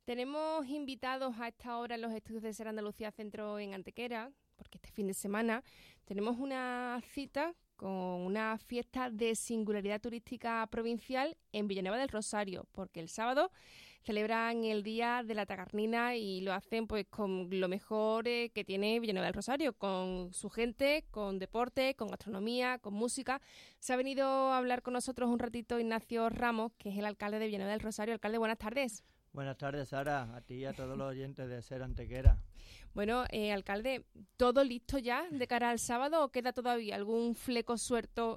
Tenemos invitados a esta hora en los estudios de Ser Andalucía Centro en Antequera, porque este fin de semana tenemos una cita con una fiesta de singularidad turística provincial en Villanueva del Rosario, porque el sábado celebran el Día de la Tagarnina y lo hacen pues con lo mejor que tiene Villanueva del Rosario, con su gente, con deporte, con gastronomía, con música. Se ha venido a hablar con nosotros un ratito Ignacio Ramos, que es el alcalde de Villanueva del Rosario. Alcalde, buenas tardes. Buenas tardes, Sara, a ti y a todos los oyentes de Ser Antequera. Bueno, alcalde, ¿todo listo ya de cara al sábado o queda todavía algún fleco suelto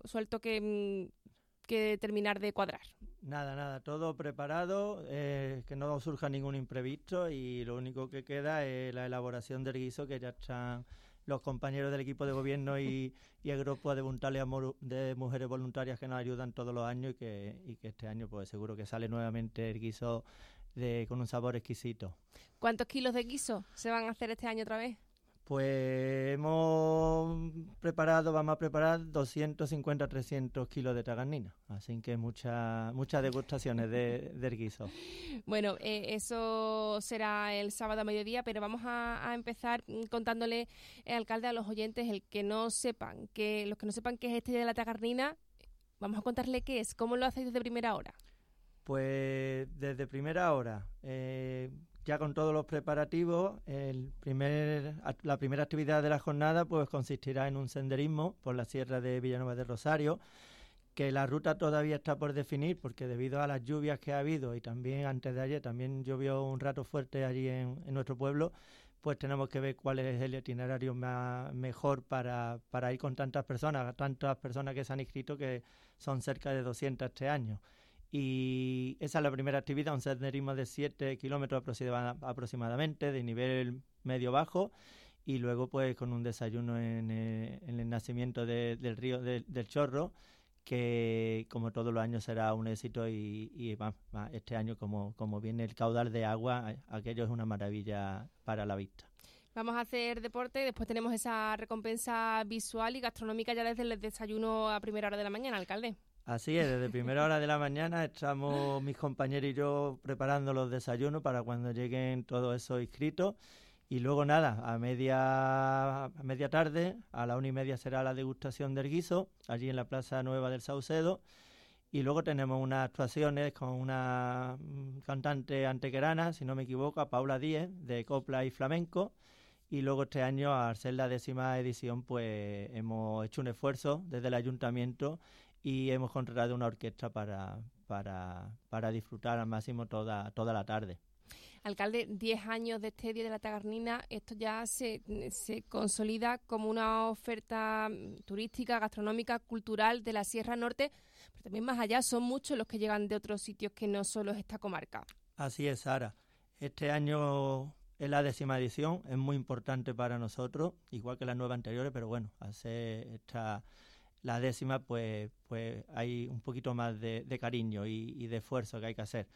que terminar de cuadrar? Nada, todo preparado, que no surja ningún imprevisto y lo único que queda es la elaboración del guiso, que ya están los compañeros del equipo de gobierno y el grupo de voluntarias de mujeres voluntarias que nos ayudan todos los años y que este año pues seguro que sale nuevamente el guiso con un sabor exquisito. ¿Cuántos kilos de guiso se van a hacer este año otra vez? Pues vamos a preparar 250-300 kilos de tagarnina, así que muchas degustaciones del guiso. Bueno, eso será el sábado a mediodía, pero vamos a empezar contándole, alcalde, a los oyentes, los que no sepan qué es este Día de la Tagarnina, vamos a contarle qué es, cómo lo hacéis desde primera hora. Pues desde primera hora, ya con todos los preparativos, la primera actividad de la jornada pues consistirá en un senderismo por la sierra de Villanueva del Rosario, que la ruta todavía está por definir porque debido a las lluvias que ha habido y también antes de ayer también llovió un rato fuerte allí en nuestro pueblo, pues tenemos que ver cuál es el itinerario mejor para ir con tantas personas que se han inscrito, que son cerca de 200 este año. Y esa es la primera actividad, un senderismo de 7 kilómetros aproximadamente, de nivel medio-bajo, y luego pues con un desayuno en el nacimiento del río del Chorro, que como todos los años será un éxito y este año como viene el caudal de agua, aquello es una maravilla para la vista. Vamos a hacer deporte, después tenemos esa recompensa visual y gastronómica ya desde el desayuno a primera hora de la mañana, alcalde. Así es, desde primera hora de la mañana estamos mis compañeros y yo preparando los desayunos para cuando lleguen todos esos inscritos. Y luego nada, a media tarde, a la 1:30 será la degustación del guiso, allí en la Plaza Nueva del Saucedo. Y luego tenemos unas actuaciones con una cantante antequerana, si no me equivoco, Paula Díez, de copla y flamenco. Y luego este año, al ser la 10ª edición, pues hemos hecho un esfuerzo desde el ayuntamiento y hemos contratado una orquesta para disfrutar al máximo toda la tarde. Alcalde, 10 años de este Día de la Tagarnina, esto ya se consolida como una oferta turística, gastronómica, cultural de la Sierra Norte, pero también más allá son muchos los que llegan de otros sitios que no solo es esta comarca. Así es, Sara. Este año es la 10ª edición, es muy importante para nosotros, igual que las 9 anteriores, pero bueno, al ser la 10ª, pues hay un poquito más de cariño y de esfuerzo que hay que hacer.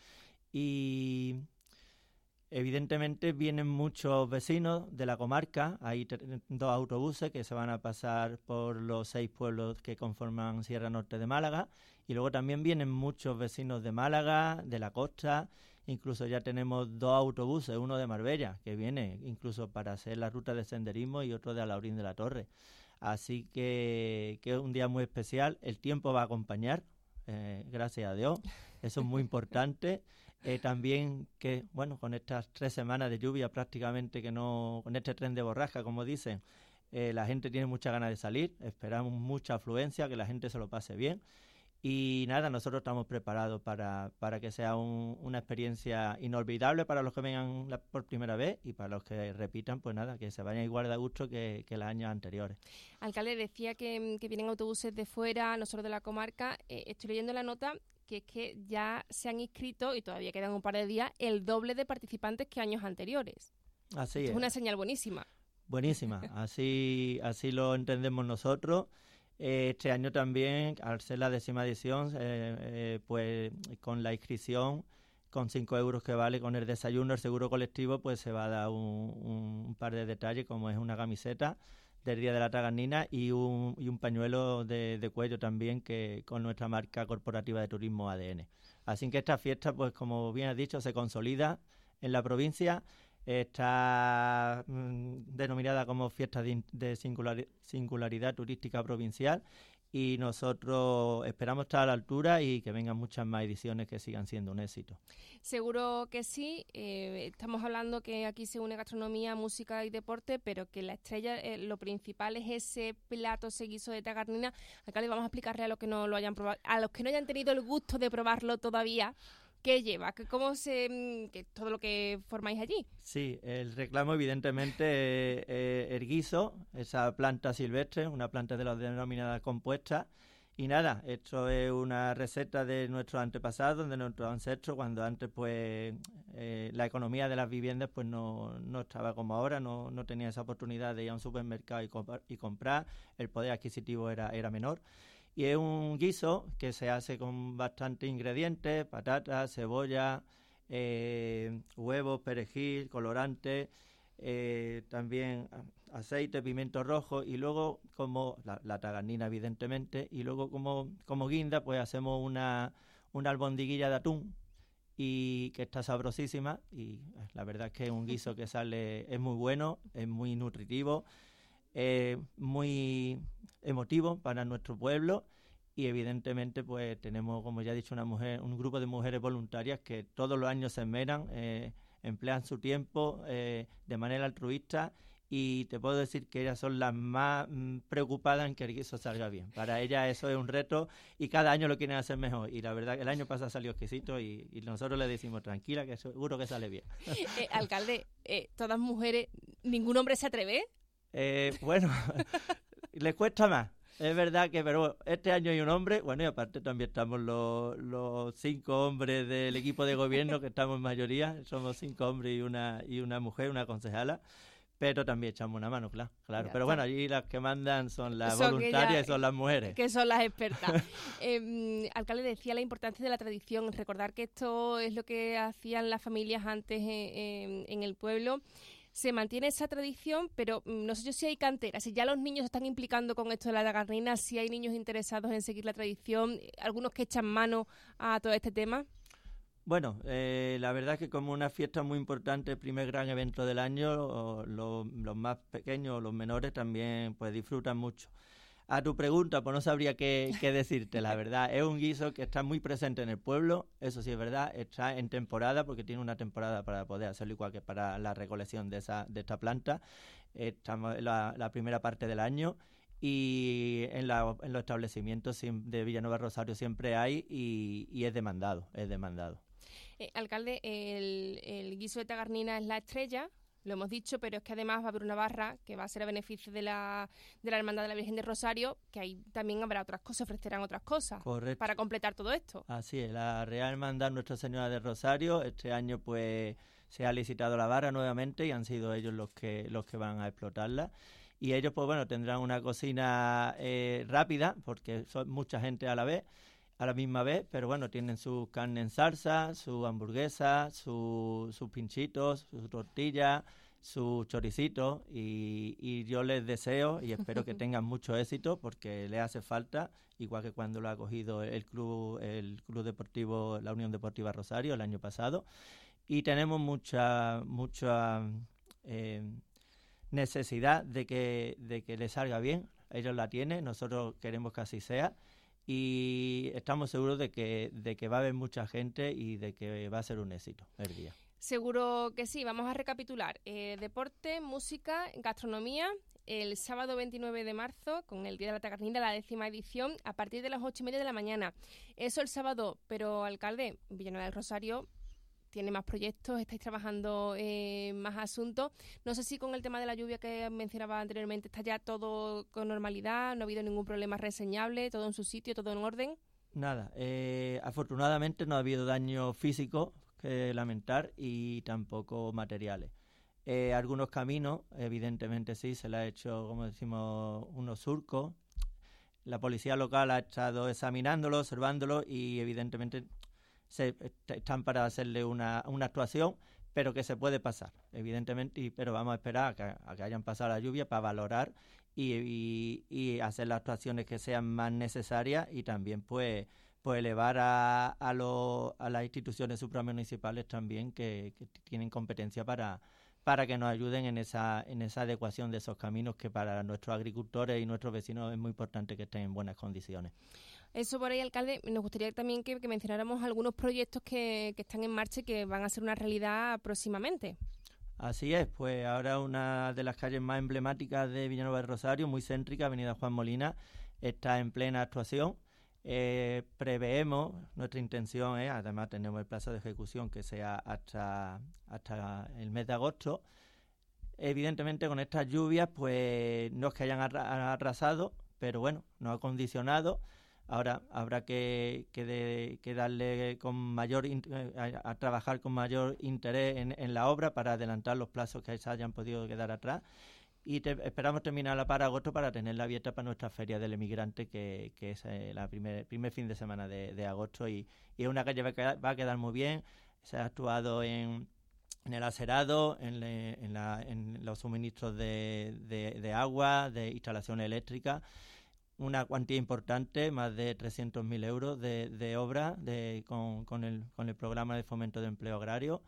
Y evidentemente vienen muchos vecinos de la comarca, hay 2 autobuses que se van a pasar por los 6 pueblos que conforman Sierra Norte de Málaga, y luego también vienen muchos vecinos de Málaga, de la costa, incluso ya tenemos 2 autobuses, uno de Marbella, que viene incluso para hacer la ruta de senderismo, y otro de Alhaurín de la Torre. Así que es un día muy especial, el tiempo va a acompañar, gracias a Dios, eso es muy importante. También que, bueno, con estas 3 semanas de lluvia prácticamente con este tren de borrasca, como dicen, la gente tiene muchas ganas de salir, esperamos mucha afluencia, que la gente se lo pase bien. Y nada, nosotros estamos preparados para que sea una experiencia inolvidable para los que vengan por primera vez, y para los que repitan, pues nada, que se vayan igual de a gusto que los años anteriores. Alcalde, decía que vienen autobuses de fuera, no solo de la comarca. Estoy leyendo la nota que es que ya se han inscrito, y todavía quedan un par de días, el doble de participantes que años anteriores. Así Esto es. Es una señal buenísima. Buenísima, así lo entendemos nosotros. Este año también, al ser la 10ª edición, pues con la inscripción, con 5 euros que vale con el desayuno, el seguro colectivo, pues se va a dar un par de detalles, como es una camiseta del Día de la Tagarnina y un pañuelo de cuello también, que con nuestra marca corporativa de turismo ADN. Así que esta fiesta, pues como bien has dicho, se consolida en la provincia. Está denominada como Fiesta de Singularidad Turística Provincial y nosotros esperamos estar a la altura y que vengan muchas más ediciones que sigan siendo un éxito. Seguro que sí. Estamos hablando que aquí se une gastronomía, música y deporte, pero que la estrella, lo principal es ese plato, ese guiso de tagarnina. Acá le vamos a explicarle a los que no lo hayan probado, a los que no hayan tenido el gusto de probarlo todavía, qué lleva, que todo lo que formáis allí. Sí, el reclamo evidentemente el guiso, esa planta silvestre, una planta de las denominadas compuestas. Y nada, esto es una receta de nuestros antepasados, de nuestros ancestros, cuando antes pues la economía de las viviendas pues no estaba como ahora, no tenía esa oportunidad de ir a un supermercado y comprar, el poder adquisitivo era menor. Y es un guiso que se hace con bastantes ingredientes, patatas, cebolla, huevos, perejil, colorante, también aceite, pimiento rojo y luego como la tagarnina evidentemente y luego como guinda pues hacemos una albondiguilla de atún y que está sabrosísima y la verdad es que es un guiso que es muy bueno, es muy nutritivo, muy emotivo para nuestro pueblo y evidentemente pues tenemos, como ya he dicho, un grupo de mujeres voluntarias que todos los años se esmeran, emplean su tiempo de manera altruista y te puedo decir que ellas son las más preocupadas en que el guiso salga bien. Para ellas eso es un reto y cada año lo quieren hacer mejor y la verdad que el año pasado salió exquisito y nosotros le decimos tranquila que seguro que sale bien. Alcalde, todas mujeres, ¿ningún hombre se atreve? Bueno, les cuesta más. Es verdad que, pero este año hay un hombre, bueno, y aparte también estamos los 5 hombres del equipo de gobierno, que estamos en mayoría, somos 5 hombres y una mujer, una concejala, pero también echamos una mano, claro. Pero bueno, allí las que mandan son las voluntarias y son las mujeres. Que son las expertas. Alcalde, decía la importancia de la tradición, recordar que esto es lo que hacían las familias antes en el pueblo. Se mantiene esa tradición, pero no sé yo si hay canteras, si ya los niños se están implicando con esto de la tagarnina, si hay niños interesados en seguir la tradición, algunos que echan mano a todo este tema. Bueno, la verdad es que como una fiesta muy importante, el primer gran evento del año, los más pequeños, los menores también pues disfrutan mucho. A tu pregunta, pues no sabría qué decirte, la verdad. Es un guiso que está muy presente en el pueblo, eso sí es verdad, está en temporada, porque tiene una temporada para poder hacerlo igual que para la recolección de esta planta. Estamos en la primera parte del año y en los establecimientos de Villanueva Rosario siempre hay y es demandado. Alcalde, el guiso de tagarnina es la estrella. Lo hemos dicho, pero es que además va a haber una barra que va a ser a beneficio de la Hermandad de la Virgen de Rosario, que ahí también habrá otras cosas, ofrecerán otras cosas. Correcto. Para completar todo esto. Así es, la Real Hermandad Nuestra Señora de Rosario, este año pues se ha licitado la barra nuevamente y han sido ellos los que van a explotarla. Y ellos pues bueno, tendrán una cocina rápida, porque son mucha gente a la misma vez, pero bueno, tienen su carne en salsa, su hamburguesa, sus pinchitos, su tortilla, su choricito y yo les deseo y espero que tengan mucho éxito porque les hace falta, igual que cuando lo ha cogido el club deportivo, la Unión Deportiva Rosario el año pasado y tenemos mucha necesidad de que les salga bien, ellos la tienen, nosotros queremos que así sea. Y estamos seguros de que va a haber mucha gente y de que va a ser un éxito el día. Seguro que sí. Vamos a recapitular. Deporte, música, gastronomía. El sábado 29 de marzo, con el Día de la Tagarnina, la 10ª edición, a partir de las 8:30 de la mañana. Eso el sábado, pero alcalde, Villanueva del Rosario tiene más proyectos, estáis trabajando más asuntos. No sé si con el tema de la lluvia que mencionaba anteriormente está ya todo con normalidad, no ha habido ningún problema reseñable, todo en su sitio, todo en orden. Nada, afortunadamente no ha habido daño físico que lamentar y tampoco materiales. Algunos caminos, evidentemente sí, se le ha hecho, como decimos, unos surcos. La policía local ha estado examinándolo, observándolo y evidentemente están para hacerle una actuación, pero que se puede pasar, evidentemente, pero vamos a esperar a que hayan pasado la lluvia para valorar y hacer las actuaciones que sean más necesarias y también pues pues elevar a las instituciones supramunicipales también que tienen competencia para que nos ayuden en esa adecuación de esos caminos, que para nuestros agricultores y nuestros vecinos es muy importante que estén en buenas condiciones. Eso por ahí, alcalde, nos gustaría también que mencionáramos algunos proyectos que están en marcha y que van a ser una realidad próximamente. Así es, pues ahora una de las calles más emblemáticas de Villanueva del Rosario, muy céntrica, Avenida Juan Molina, está en plena actuación. Preveemos, nuestra intención es, además tenemos el plazo de ejecución que sea hasta el mes de agosto. Evidentemente con estas lluvias pues no es que hayan arrasado, pero bueno, nos ha condicionado. Ahora habrá que darle con mayor a trabajar con mayor interés en la obra para adelantar los plazos que se hayan podido quedar atrás. Y esperamos terminarla para agosto para tenerla abierta para nuestra Feria del Emigrante, que es el primer fin de semana de agosto. Y es una calle que va a quedar muy bien. Se ha actuado en el aserado, en los suministros de agua, de instalación eléctrica. Una cuantía importante, más de 300.000 euros de obra con el programa de fomento de empleo agrario.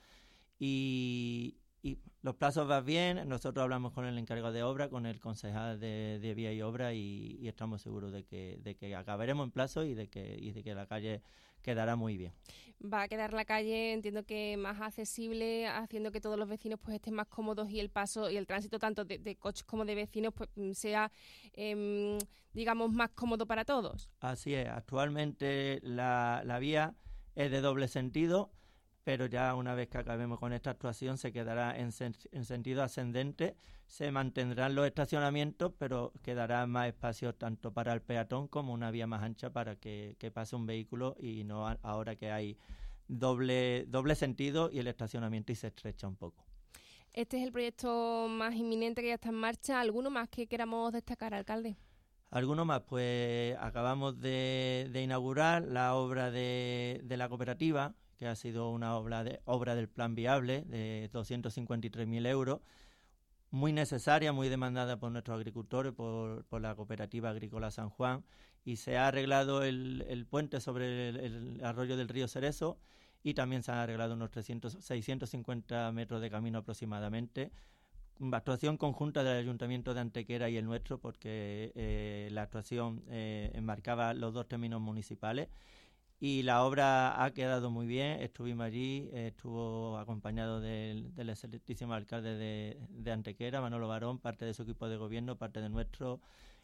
Y los plazos van bien. Nosotros hablamos con el encargado de obra, con el concejal de Vía y Obra, y estamos seguros de que acabaremos en plazo y de que la calle quedará muy bien. Va a quedar la calle, entiendo que más accesible, haciendo que todos los vecinos pues estén más cómodos y el paso y el tránsito tanto de coches como de vecinos pues sea, digamos, más cómodo para todos. Así es. Actualmente la vía es de doble sentido, pero ya una vez que acabemos con esta actuación se quedará en sentido ascendente. Se mantendrán los estacionamientos, pero quedará más espacio tanto para el peatón como una vía más ancha para que pase un vehículo, y no ahora que hay doble sentido y el estacionamiento y se estrecha un poco. Este es el proyecto más inminente que ya está en marcha. ¿Alguno más que queramos destacar, alcalde? Alguno más, pues acabamos de inaugurar la obra de la cooperativa, que ha sido una obra del Plan Viable de 253.000 euros, muy necesaria, muy demandada por nuestros agricultores, por la Cooperativa Agrícola San Juan, y se ha arreglado el puente sobre el arroyo del río Cerezo, y también se han arreglado unos 650 metros de camino aproximadamente. Una actuación conjunta del Ayuntamiento de Antequera y el nuestro, porque la actuación enmarcaba los dos términos municipales. Y la obra ha quedado muy bien. Estuvimos allí, estuvo acompañado del excelentísimo alcalde de Antequera, Manolo Barón, parte de su equipo de gobierno, parte de nuestro,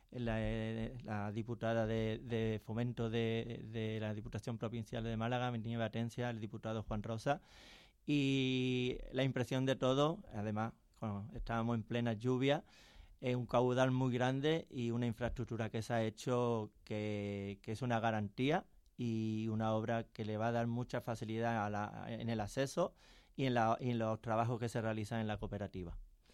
la diputada de Fomento de la Diputación Provincial de Málaga, Niña Atencia, el diputado Juan Rosa. Y la impresión de todo, además, estábamos en plena lluvia, un caudal muy grande y una infraestructura que se ha hecho que es una garantía, y una obra que le va a dar mucha facilidad en el acceso y en los trabajos que se realizan en la cooperativa.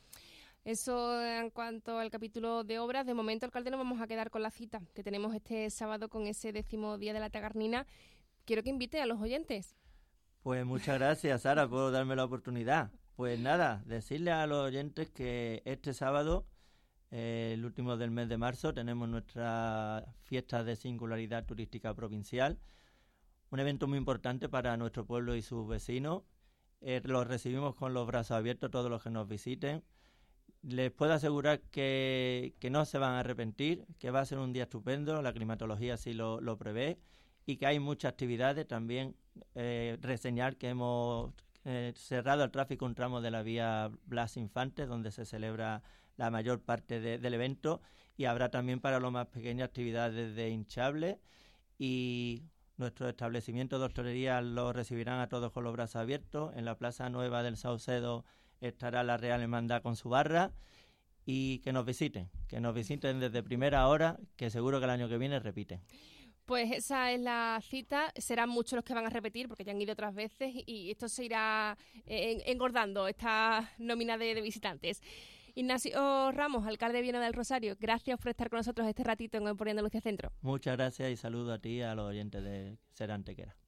Eso en cuanto al capítulo de obras. De momento, alcalde, nos vamos a quedar con la cita que tenemos este sábado con ese 10º día de la Tagarnina. Quiero que invite a los oyentes. Pues muchas gracias, Sara, por darme la oportunidad. Pues nada, decirle a los oyentes que este sábado, el último del mes de marzo, tenemos nuestra fiesta de singularidad turística provincial, un evento muy importante para nuestro pueblo y sus vecinos. Los recibimos con los brazos abiertos todos los que nos visiten. Les puedo asegurar que no se van a arrepentir, que va a ser un día estupendo, la climatología así lo prevé, y que hay muchas actividades. También reseñar que hemos cerrado el tráfico un tramo de la vía Blas Infante, donde se celebra la mayor parte del evento, y habrá también para los más pequeños actividades de hinchable, y nuestros establecimientos de hostelería los recibirán a todos con los brazos abiertos. En la Plaza Nueva del Saucedo estará la Real Hermandad con su barra, y que nos visiten desde primera hora, que seguro que el año que viene repiten. Pues esa es la cita. Serán muchos los que van a repetir porque ya han ido otras veces, y esto se irá engordando, esta nómina de visitantes. Ignacio Ramos, alcalde de Villanueva del Rosario, gracias por estar con nosotros este ratito en Hoy por Andalucía Centro. Muchas gracias y saludo a ti y a los oyentes de Ser Antequera.